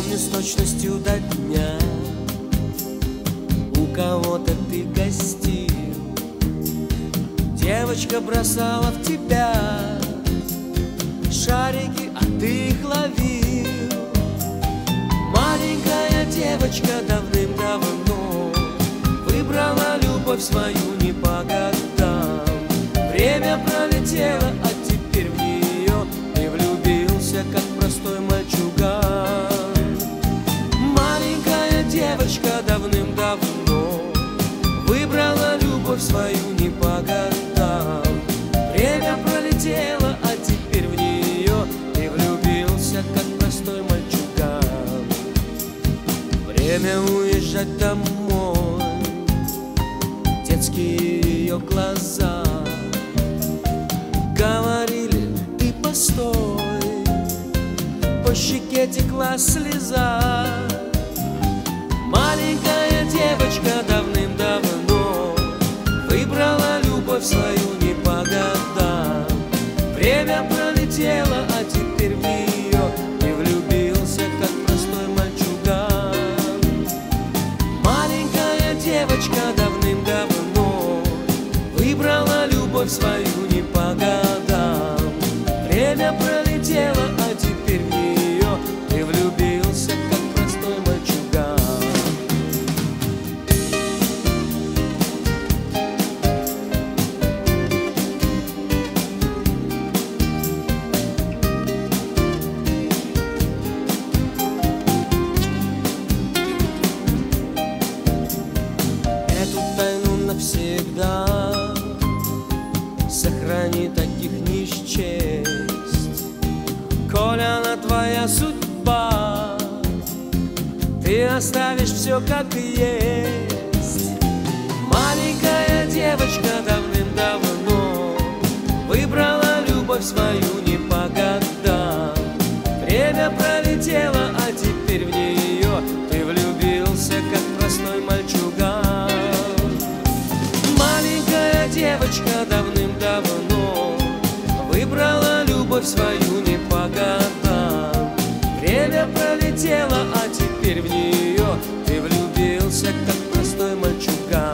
Помню с точностью до дня, у кого-то ты гостил. Девочка бросала в тебя шарики, а ты их ловил. Маленькая девочка давным-давно выбрала любовь свою не по годам. Время пролетело, а теперь в нее ты влюбился, как простой мальчуган. Маленькая девочка давным-давно выбрала любовь свою не по годам. Время пролетело, а теперь в нее ты влюбился, как простой мальчуган. Время уезжать домой, детские ее глаза говорили: ты постой. По щеке текла слеза. Маленькая девочка давным-давно выбрала любовь свою не по годам. Время пролетело, а теперь в нее ты влюбился, как простой мальчуган. Маленькая девочка давным-давно выбрала любовь свою не по годам. Время пролетело, а теперь в нее ты влюбился, как простой мальчуган. Эту тайну навсегда сохрани, таких не счесть. Коль она твоя судьба, ты оставишь все как есть. Маленькая девочка давным-давно выбрала любовь свою не по годам. Время пролетело, а теперь в нее ты влюбился, как простой мальчуган. Маленькая девочка давным-давно выбрала любовь свою не по годам. Время пролетело, а теперь в нее ты влюбился, как простой мальчуган.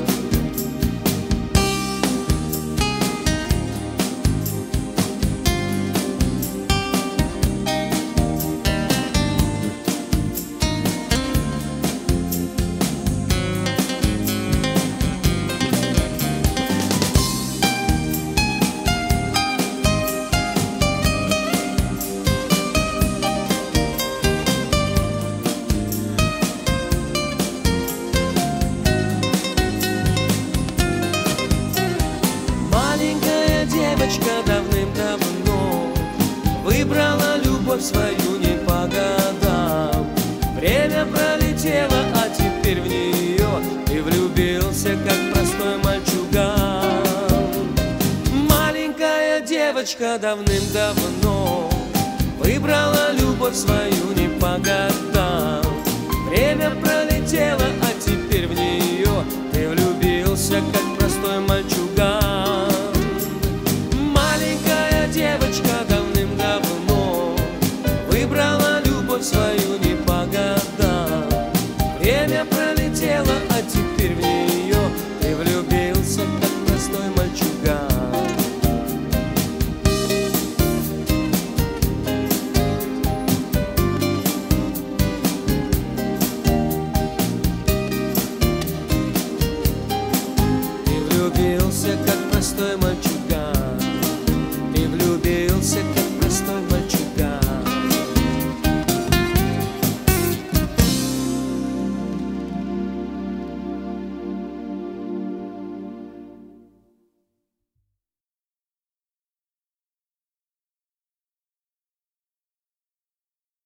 Девочка давным-давно выбрала любовь свою не по годам. Время пролетело, а теперь в нее ты влюбился, как простой мальчуган. Маленькая девочка давным-давно выбрала любовь свою